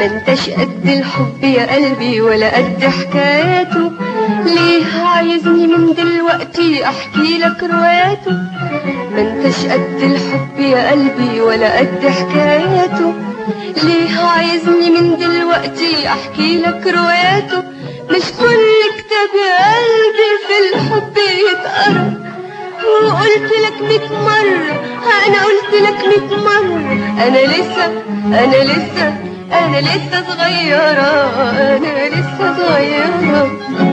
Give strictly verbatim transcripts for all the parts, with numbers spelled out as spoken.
ما انتش قد الحب يا قلبي ولا قد حكاياته. ليه عايزني من دلوقتي احكي لك رواياته؟ ما انتش قد الحب يا قلبي ولا قد حكاياته. ليه عايزني من دلوقتي احكي لك رواياته؟ مش كل كتاب يا قلبي في الحب يتقرا، وقلت لك ميت مرة، انا قلت لك ميت مرة انا لسه انا لسه انا لسه صغيرة، انا لسه صغيرة.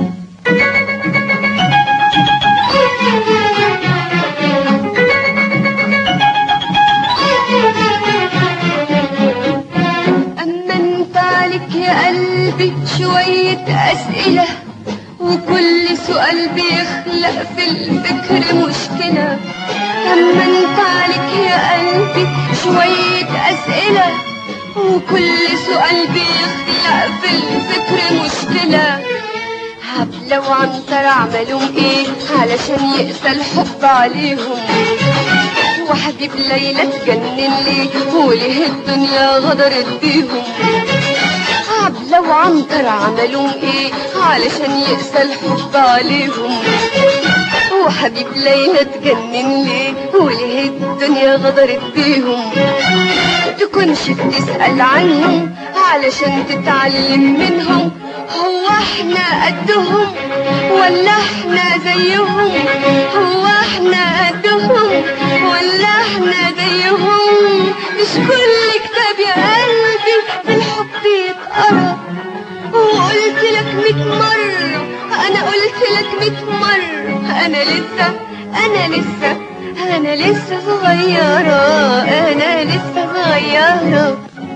اما انت عليك يا قلبي شوية اسئلة، وكل سؤال بيخلق في الفكر مشكلة. اما انت عليك يا قلبي شوية اسئلة، وكل سؤال بيخلق في الفكر مشكلة. هبلة وعنتر عملهم ايه علشان يقسى الحب عليهم؟ وحبيب ليلى تجنن ليه وليه الدنيا غدرت بيهم؟ عبلة وعنتر عملوا ايه علشان يقسى الحب عليهم؟ وحبيب ليلى تجنن ليه وليه الدنيا غدرت بيهم؟ تكونش بتسأل عنهم علشان تتعلم منهم. هو احنا قدهم ولا احنا زيهم؟ هو احنا قدهم ولا احنا زيهم؟ مش كل كتاب يا قلبي في الحب يتقرا، وقلت لك ميت مرة، انا قلت لك ميت مرة انا لسه انا لسه انا لسه صغيرة، انا لسه صغيرة.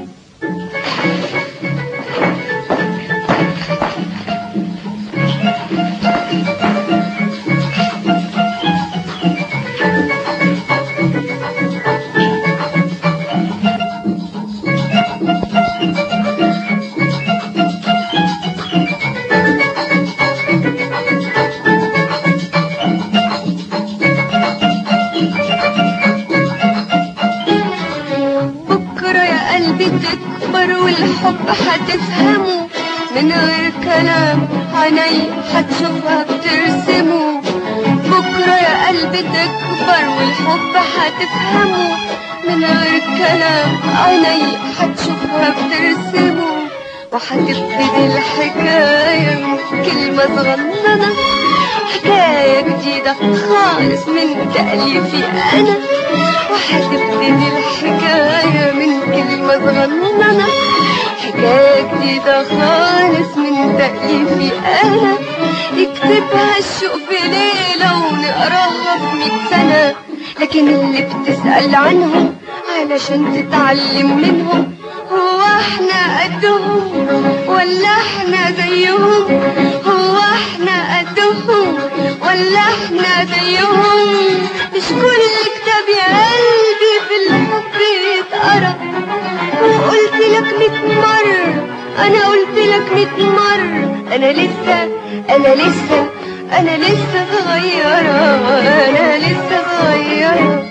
تكبر والحب هتفهمه من غير كلام، عيني هتشوفها بترسمه. بكرة يا قلبي تكبر والحب هتفهمه من غير كلام، عيني هتشوفها بترسمه. وهتبتدي الحكاية من كلمة صغننة، حكاية جديدة خالص من تأليفي أنا. وهتبتدي الحكاية من كلمة صغننة، حكاية جديدة خالص من تأليفي أنا. يكتبها الشوق في ليلة ونقراها في مية سنة، لكن اللي بتسأل عنهم علشان تتعلم منهم، هو احنا قدهم ولا احنا زيهم؟ هو احنا قدهم ولا احنا زيهم؟ مش كل كتاب يا قلبي في الحب يتقرا، وقلت لك ميت مرة، انا قلت لك ميت مرة انا لسه انا لسه انا لسه صغيرة، انا لسه صغيرة.